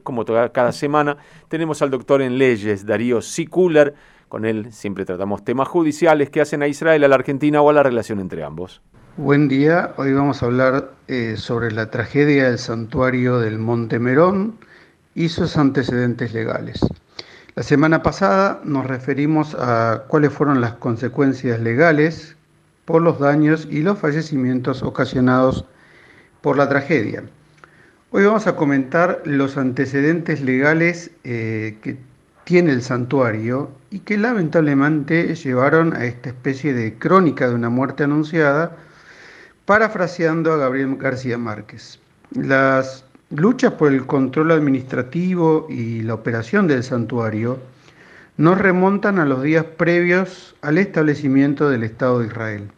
como cada semana, tenemos al doctor en leyes, Darío Sikuler. Con él siempre tratamos temas judiciales que hacen a Israel, a la Argentina o a la relación entre ambos. Buen día, hoy vamos a hablar sobre la tragedia del santuario del Monte Merón y sus antecedentes legales. La semana pasada nos referimos a cuáles fueron las consecuencias legales por los daños y los fallecimientos ocasionados por la tragedia. Hoy vamos a comentar los antecedentes legales que tiene el santuario y que lamentablemente llevaron a esta especie de crónica de una muerte anunciada, parafraseando a Gabriel García Márquez. Las luchas por el control administrativo y la operación del santuario nos remontan a los días previos al establecimiento del Estado de Israel.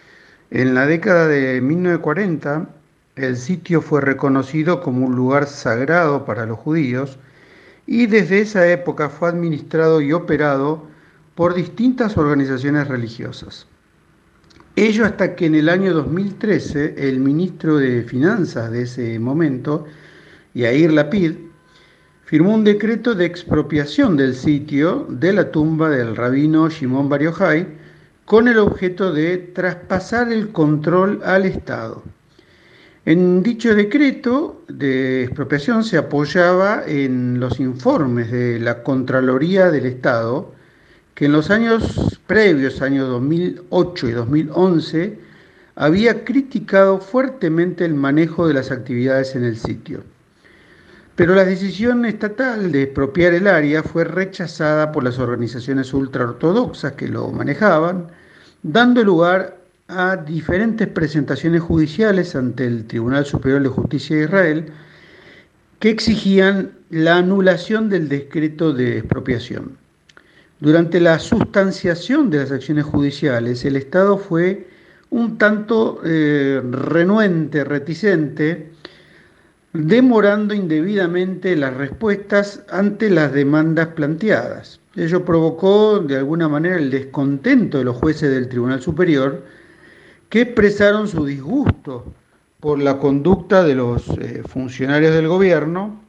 En la década de 1940, el sitio fue reconocido como un lugar sagrado para los judíos y desde esa época fue administrado y operado por distintas organizaciones religiosas. Ello hasta que en el año 2013 el ministro de Finanzas de ese momento, Yair Lapid, firmó un decreto de expropiación del sitio de la tumba del rabino Shimon Bar Yochai con el objeto de traspasar el control al Estado. En dicho decreto de expropiación se apoyaba en los informes de la Contraloría del Estado, que en los años previos, años 2008 y 2011, había criticado fuertemente el manejo de las actividades en el sitio. Pero la decisión estatal de expropiar el área fue rechazada por las organizaciones ultraortodoxas que lo manejaban, dando lugar a diferentes presentaciones judiciales ante el Tribunal Superior de Justicia de Israel que exigían la anulación del decreto de expropiación. Durante la sustanciación de las acciones judiciales, el Estado fue un tanto renuente, reticente, demorando indebidamente las respuestas ante las demandas planteadas. Ello provocó de alguna manera el descontento de los jueces del Tribunal Superior, que expresaron su disgusto por la conducta de los funcionarios del gobierno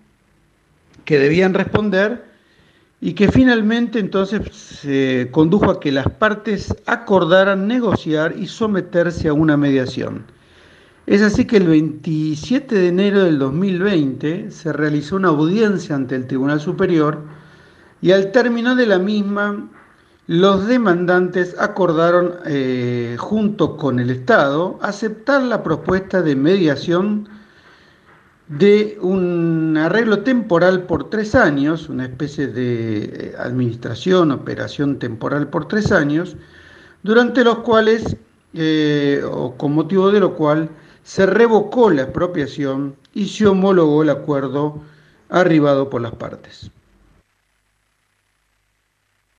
que debían responder y que finalmente entonces se condujo a que las partes acordaran negociar y someterse a una mediación. Es así que el 27 de enero del 2020 se realizó una audiencia ante el Tribunal Superior y al término de la misma los demandantes acordaron junto con el Estado aceptar la propuesta de mediación de un arreglo temporal por 3 años, una especie de administración, operación temporal por 3 años, durante los cuales, o con motivo de lo cual, se revocó la expropiación y se homologó el acuerdo arribado por las partes.